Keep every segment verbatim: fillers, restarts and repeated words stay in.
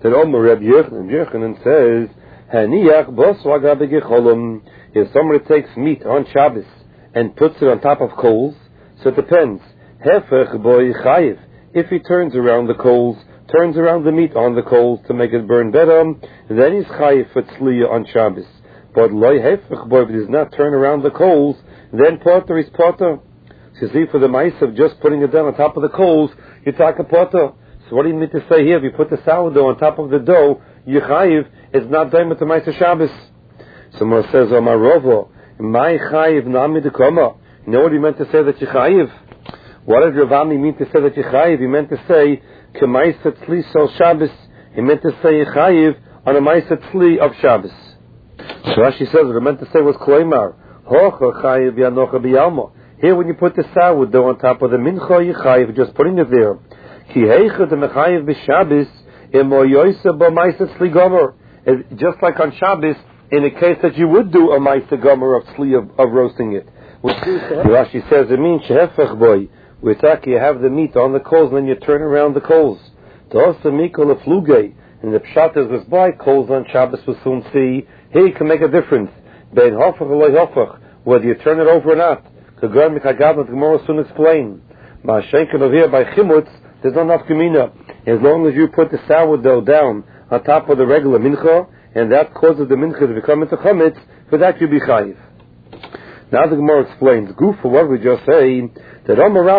That Omer Reb Yochanan, Yochanan says, Haniach boswa gabe gecholom. If somebody takes meat on Shabbos and puts it on top of coals, so it depends. Hefech boy chayiv. If he turns around the coals, turns around the meat on the coals to make it burn better, then he's chayiv for tzliya on Shabbos. But loy hefech boy, if he does not turn around the coals, then potter is potter. So see, for the mice of just putting it down on top of the coals, you talk a potter. So what do you mean to say here? If you put the sourdough on top of the dough, you chayiv, it's not done with the mice of Shabbos. Someone says, Omar Rovo, my chayiv nami de koma. You know what he meant to say that you chayiv? What did Ravami mean to say that you chayiv? He meant to say, k'maisa tzli sol Shabbos. He meant to say you chayiv on a maisa tzli of Shabbos. So Rashi says, what he meant to say was kloimar. Hocha chayiv yanocha biyalma. Here when you put the sourdough on top of the mincha, you chayiv, just putting it there. Ki heicha de mechayiv b'Shabbos, imo yoysa bo maisa tzli gomer. Just like on Shabbos, in a case that you would do a maisa gomer of tzli of, of roasting it. Rashi says, it means shehefech boy. We're talking, you have the meat on the coals, and then you turn around the coals. To also mikol afluge, and the pshat is was by coals on Shabbos will soon see. Here you can make a difference. Bein hofach or loy hofach, whether you turn it over or not. Kagar mikagad, the Gemara will soon explain. Ma'ashenken over here by chimutz, there's not enough gemina. As long as you put the sourdough down on top of the regular mincha, and that causes the mincha to become into chametz, for that you be chayiv. Now the Gemara explains, goof for what we just say, that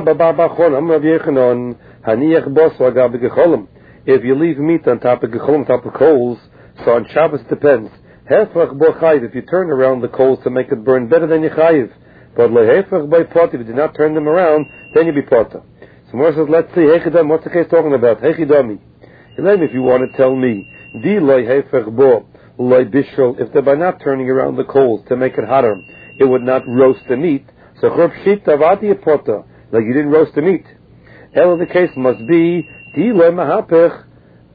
if you leave meat on top of gecholim, on top of coals, so on Shabbos it depends. If you turn around the coals to make it burn better, than you chayiv. But if you do not turn them around, then you be potter. So Gemara says, let's see, what's the case talking about? If you want to tell me, if they're by not turning around the coals to make it hotter, it would not roast the meat. So like you didn't roast the meat. Hell, the case must be that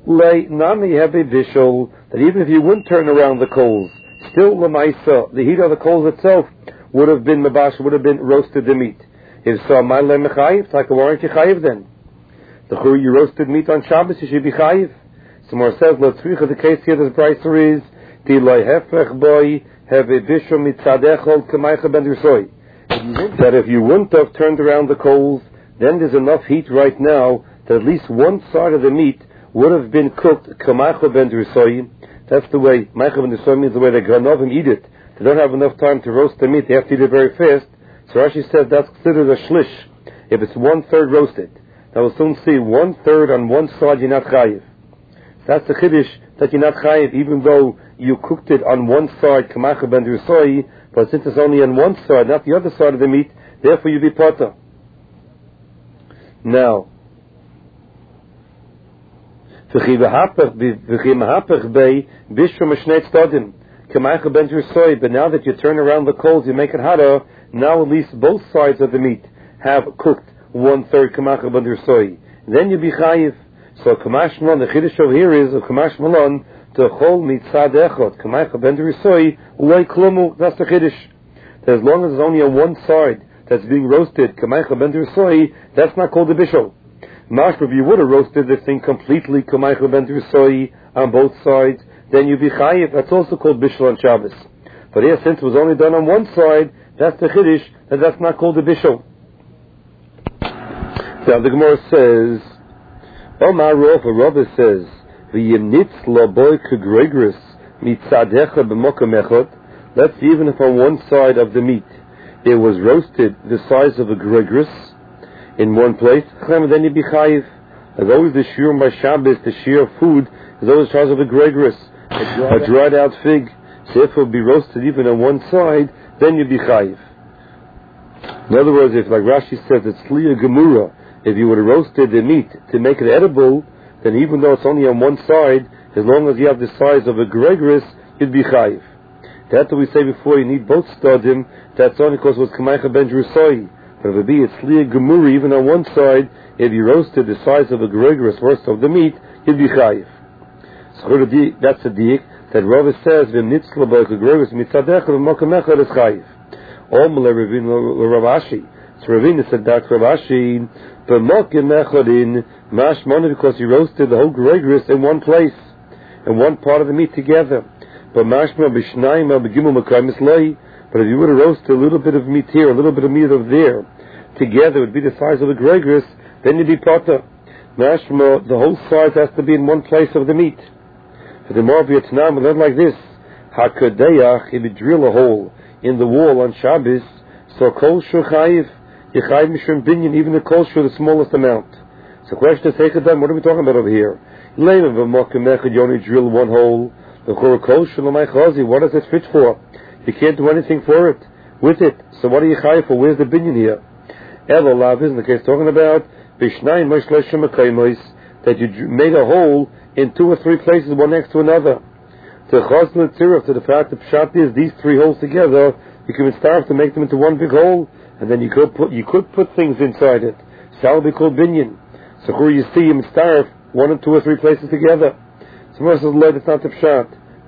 even if you wouldn't turn around the coals, still lemaisa, the heat of the coals itself would have been mabash, would have been roasted the meat. If so, my lemechayiv, like why aren't you chayiv then? The chur you roasted meat on Shabbos, you should be chayiv. Somewhere says, let's read the case here. This brayser is dilay hefech boy have a bishul mitzadechol k'maycha ben dirsoy. That if you wouldn't have turned around the coals, then there's enough heat right now that at least one side of the meat would have been cooked k'maycha ben dirsoy. That's the way maycha ben dirsoy means the way the granovim eat it. They don't have enough time to roast the meat; they have to eat it very fast. So Rashi says that's considered a shlish if it's one third roasted. Now we'll soon see one third on one side you're not chayiv. That's the chiddush that you're not chayiv, even though you cooked it on one side, k'macha ben dirsoy, but since it's only on one side, not the other side of the meat, therefore you be potter. Now, v'chi mahapach bei bishur m'shnei tzadim k'macha ben dirsoy. But now that you turn around the coals, you make it hotter. Now at least both sides of the meat have cooked one third k'macha ben dirsoy. Then you be chayiv. So Kamash Malon, the Chiddush over here is of Kamash Malon to Chol Mitzad Echot Kamacha Ben Dirsoy Ulay Klumu. That's the Chiddush. That as long as there's only on one side that's being roasted Kamacha Ben Dirsoy, that's not called a bishul. Mashma, if you would have roasted the thing completely Kamacha Ben Dirsoy on both sides, then you'd be chayiv. That's also called bishul on Shabbos. But here, since it was only done on one side, that's the Chiddush, that that's not called a bishul. Now the Gemara says, Omar Rov, Rabbi says, "V'yimnitz laboy kegregris mitzadecha b'mokom echot." Let's see, even if on one side of the meat it was roasted the size of a gregris in one place, then you'd be chayiv. As always, the shiur by Shabbos, the shiur of food is always the size of a gregris, a dried out fig. So if it would be roasted even on one side, then you'd be chayiv. In other words, if like Rashi says, it's liya gemura. If you would have roasted the meat to make it edible, then even though it's only on one side, as long as you have the size of a gregris, you'd be chayiv. That's what we say before, you need both stadim. That's only because it was k'maycha ben dirsoy. But if it be it's liya gemuri, even on one side, if you roasted the size of a gregris worth of the meat, you'd be chayiv. So that's a diik that Rava says, v'nitzla b'o k'gregris mitzadecha v'mokom echad is chayiv. Omle Ravin l'Ravashi. So Ravina said that Ravashi, b'mokim echadin mashmona, because he roasted the whole gregris in one place. and one part of the meat together. But mashma b'shnayim al b'gimel mekayim islay. But if you were to roast a little bit of meat here, a little bit of meat over there, together it would be the size of a gregris, then you'd be potter. Mashma, the whole size has to be in one place of the meat. For the more of your tanam, we learn like this: Hakadeyach, if you drill a hole in the wall on Shabbos, so kol shur chayiv, you chayiv mishum binyan, even the kol shur, the smallest amount. So the question is, Heichadam, what are we talking about over here? Leilim v'mokim echad, you only drill one hole. The kol shur l'may chazi, what does it fit for? You can't do anything for it, with it. So what are you chayiv for? Where's the binyan here? Elo lav, isn't the case talking about bishnayim moshleshim mekayimos, that you made a hole in two or three places, one next to another. To chazl tziruf, to the fact that pshat is these three holes together, you can starve to make them into one big hole, and then you could put you could put things inside it. So that would be called binyan. So where you see him starve one or two or three places together. So most of the Lord, it's not the pshat.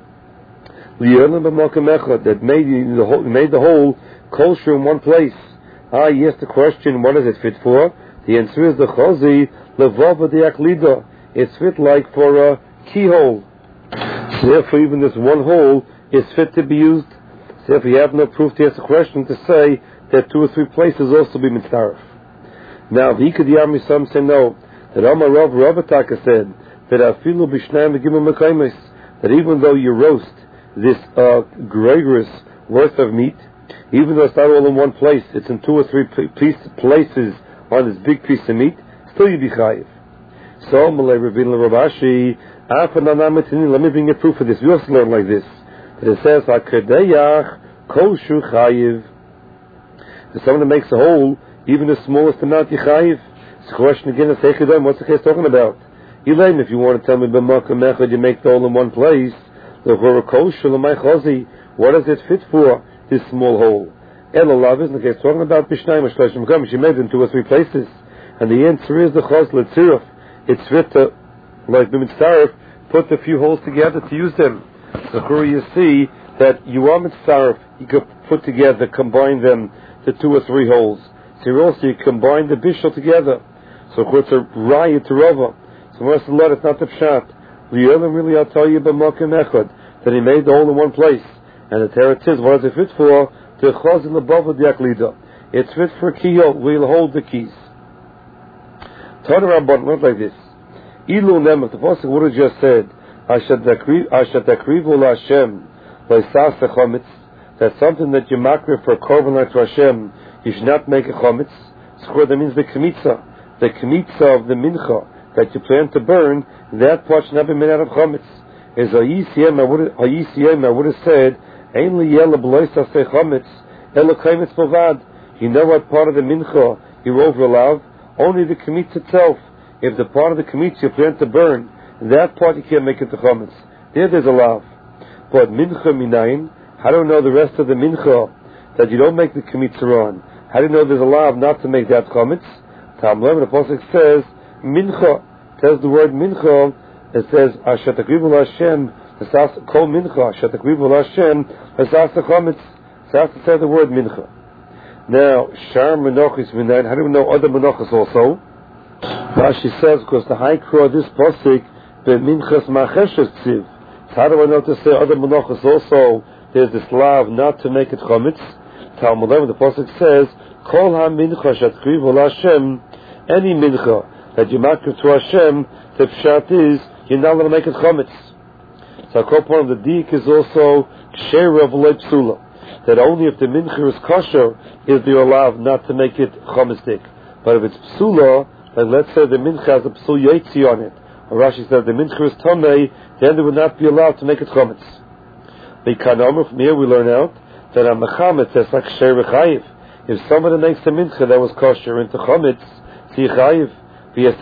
That made the hole, made the hole kosher in one place. Ah, yes, the question, what does it fit for? The answer is the chazi levava the aklida. It's fit like for a keyhole. So therefore, even this one hole is fit to be used. So if you have no proof to answer the question, to say that two or three places also be mitzaref. Now, the Ikad Yami, some say no. That Amar Rav Ravataka said that afilu b'shnayim v'gimel mekayimos, that even though you roast this uh, gregris worth of meat, even though it's not all in one place, it's in two or three piece, places on this big piece of meat, still you be chayiv. So, Malay Ravina Rabashi, let me bring a proof of this. We also learn like this. That it says, HaKadeyach kol shu chayiv. If someone makes a hole, even the smallest amount, you chayiv. So the question again is, what's the case talking about? Elaine, if you want to tell me, b'makam echad, you make the hole in one place, what does it fit for, this small hole? Elalav isn't the case talking about Bishnayim Shleshim Gam. She made it in two or three places. And the answer is the Chaz L'Tziruf. It's fit to, like the Mitzaref, put a few holes together to use them. So here you see that you are Mitzaref, you could put together, combine them to two or three holes. So you also you combine the Bishul together. So it's a Raya to Rava. So most of the lot, it's not the Pshat. Li'olam really, I'll tell you, b'makom echad, that he made the hole in one place. And the Teretz says, what does it fit for? To chaz in the bava diaklida. It's fit for kiyot, we'll hold the keys. Turn around, but not like this. Ilu nem, the Pasuk would have just said, Ashat takrivu la'Hashem, lo'isas chometz, that's something that you makriv for korban like to Hashem, you should not make a chometz. So that means the kmitza, the kmitza of the mincha, that you plan to burn, that part should not be made out of chometz. As Hayisiyem, I would have said, Ein liyela b'loisa se chometz, elo kaimetz bovad. You know what part of the mincha you're over allowed? Only the kmitz itself. If the part of the kmitz you plan to burn, that part you can't make it to chometz. There, there's a lav. But mincha minayin, how do you know the rest of the mincha that you don't make the kmitz on? How do you know there's a lav not to make that chometz? Tam eleven, the pasuk says mincha. Says the word mincha. It says Asher takrivu la'Hashem, kol mincha. Asher takrivu la'Hashem, asas chometz. So I have to say the word mincha. Now, shar menachos minayin. How do we know other menachos also? Rashi says because the high crow of this pasuk be minchas macheshes tziv. So how do I know to say other menachos also? There's this lav not to make it chometz. Talmud eleven, the pasuk says kol ha mincha shatkrivu la'Hashem, any mincha that you makriv to Hashem, the pshat is you're not going to make it chometz. So a couple of the dik is also ksher of leipsula, that only if the mincha is kosher is the allowed not to make it chometzdik. But if it's psula, like let's say the mincha has a psul yotzi on it, or Rashi says the mincha is tamei, then they would not be allowed to make it chometz. The kanomer from here we learn out that a mechametz is like ksher v'chayiv. If somebody makes a mincha that was kosher into chometz, see chayiv. If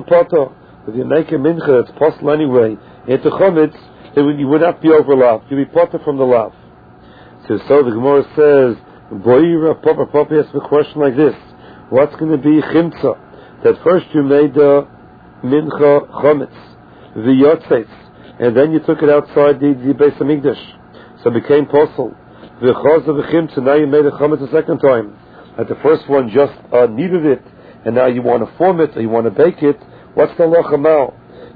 you make a mincha that's possible anyway into chometz, then you would not be overlapped. You'd be potter from the lav. So, so the Gemara says, Boira Papa Papa asks a question like this: what's going to be chimtza? That first you made the mincha chometz, the yotzes, and then you took it outside the, the Beis Hamikdash, so it became possible. The chaz of the chimtza, now you made a chometz a second time. At the first one just uh, needed it, and now you want to form it or you want to bake it. What's the halacha now?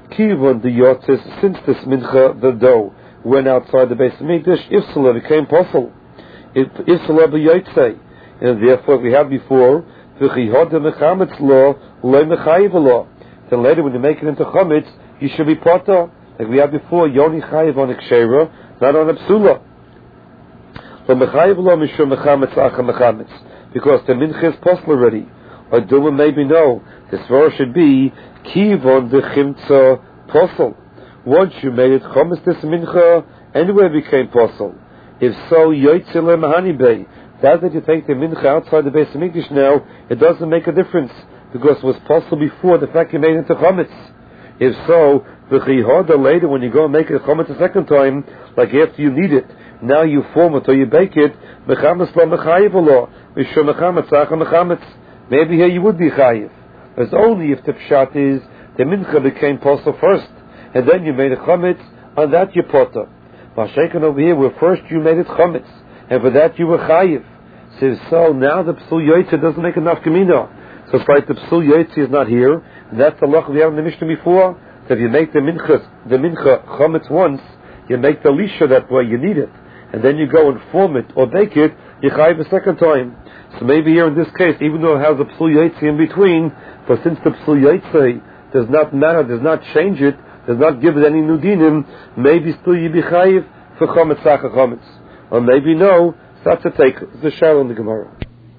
Kivon the yotzes, since this mincha, the dough, went outside the base of Mikdash, Ifsala became possible. If Ifsala b'yotzei, and therefore we had before, v'chihoda mechametz law, loy mechayiv law. Then later when you make it into chametz, you should be potter. Like we had before, yoni chayiv on a kshera, not on a psula. From mechayiv law, mishum mechametz acha mechametz. Because the mincha is possible already. Or Duma maybe no. This verse should be Kivon the Chimtza Posel. Once you made it Chometz this mincha, anywhere became Posel. If so, Yotzele Mahani Bey. That that you take the mincha outside the base of Mikdash now, it doesn't make a difference because it was possible before the fact you made it into Chometz. If so, the Chihoda later when you go and make it Chometz a second time, like after you need it, now you form it or you bake it, Mechametz lo Mechayiv lo, Mishum Mechametz Acha Mechametz. Maybe here you would be chayiv. It's only if the pshat is the mincha became posel first, and then you made a chametz, on that you potter. Mashaken over here, where first you made it chametz, and for that you were chayiv. So, so now the psul yotzei doesn't make enough kamina. So it's like the psul yotzei is not here. That's the loch we have in the Mishnah before. That if you make the mincha, the mincha chametz once, you make the lisha that way you need it, and then you go and form it or bake it, you chayiv a second time. So maybe here in this case, even though it has a psul yotzei in between, but since the psul yotzei does not matter, does not change it, does not give it any new dinim, maybe still you be chayiv for chometz sacha chometz. Or maybe no, so that's a take. It's a shal in the Gemara.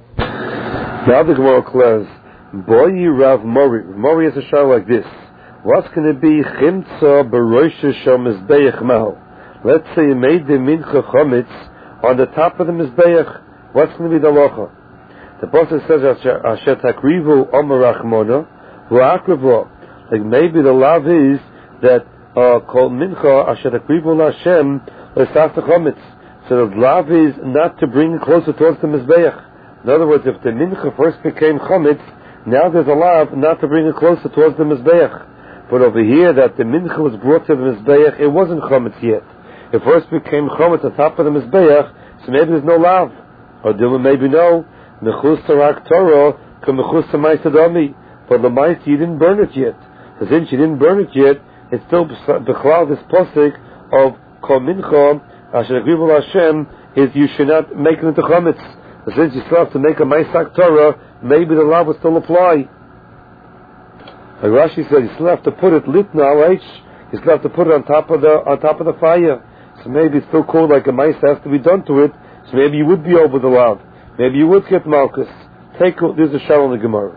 Now the Gemara declares, Boyi Rav Mori. Mori has a shal like this. What's going to be chimtza b'roisha shel mizbeach mahal? Let's say you made the mincha chometz on the top of the mizbeach. What's going to be the locha? The Pasuk says, Asher takrivu omer rachmona, v'akrivu. Like maybe the lav is that kol mincha asher takrivu l'Hashem l'saf chometz. So the lav is not to bring it closer towards the mizbeach. In other words, if the mincha first became chometz, now there's a lav not to bring it closer towards the mizbeach. But over here, that the mincha was brought to the mizbeach, it wasn't chometz yet. It first became chometz on top of the mizbeach, so maybe there's no lav. Or Dilma maybe no. Mechus Tarak Torah, Kamechus Tamaisadami. But the mice, you didn't burn it yet. So since you didn't burn it yet, it's still Bechlal, this posik of Kol Mincha, Asher Agrivu Hashem, is you should not make it into Chometz. So since you still have to make a Maisak Torah, maybe the law will still apply. Like Rashi said, you still have to put it lit now, H. You still have to put it on top of the on top of the fire. So maybe it's still called like a mice has to be done to it. So maybe you would be over the law. Maybe you would get Malchus. Take there's a shal in the Gemara.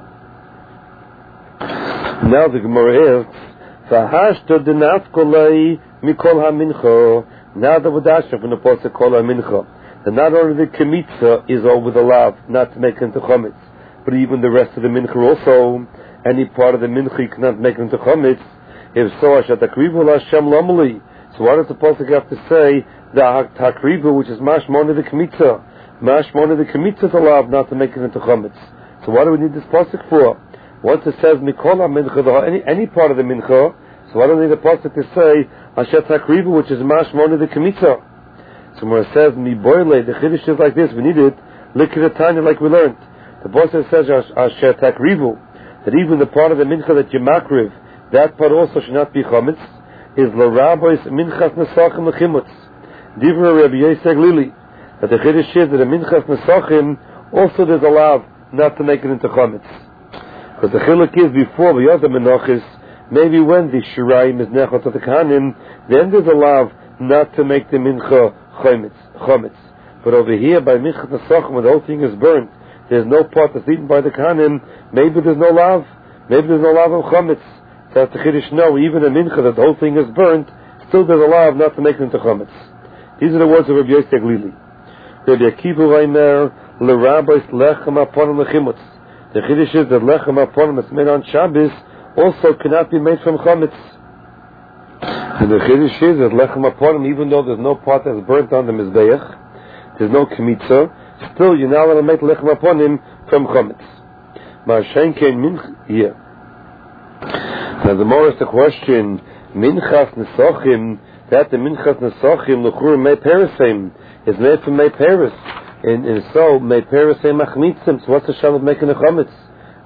Now the Gemara is V'hashta denafkolei mikol hamincha. Now the Vadasha from the Pasuk kol hamincha. That not only the kemitza is over the lav, not to make it into chometz, but even the rest of the mincha also. Any part of the mincha you cannot make it into chometz. If so, ashat takrivu l'Hashem lomali. So what does the Pasuk have to say? The takrivu, which is mashmon of the kemitza. Mashmon of the kemitza is allowed not to make it into chometz. So what do we need this pasuk for? Once it says mikol mincha, any any part of the mincha, so why don't we need the pasuk to say asher takrivu, which is mashmon of the kemitza? So when it says mi boile, the chiddush is like this. We need it likidatanya, like we learned. The pasuk says asher takrivu, that even the part of the mincha that you makriv, that part also should not be chometz. Is l'rabbis minchas nesachim lechimutz. Divra Rabbi Yosef Lili. That the chiddush is that the minchas nesachim also there's allowed not to make it into chometz. Because the chiluk is before the other menachis, maybe when the shirayim is nechot of the kahanim, then there's allowed not to make the mincha chometz. chometz. But over here by minchas nesachim, when the whole thing is burnt, there's no part that's eaten by the kahanim. Maybe there's no lav. Maybe there's no lav of chometz. So that's the chiddush. No, even a mincha that the whole thing is burnt, still there's a lav not to make it into chometz. These are the words of Rabbi Yosef Lili. Rabbi Akiva Reimer l'rabbis lechem aponim lechimutz. The chiddush is that lechem aponim that's made on Shabbos also cannot be made from chometz. And the chiddush is that lechem aponim, even though there's no part that's burnt on the mizbeach, there's no kemitza, still you're not allowed to make lechem aponim from chometz. Ma'ashen kein minch here. Now the more is the question, minchas nesochim, that the minchas nesochim l'chur mei perisim is made from mei peris, and, and so mei perisim machmitzim. So what's the shal of making a chometz?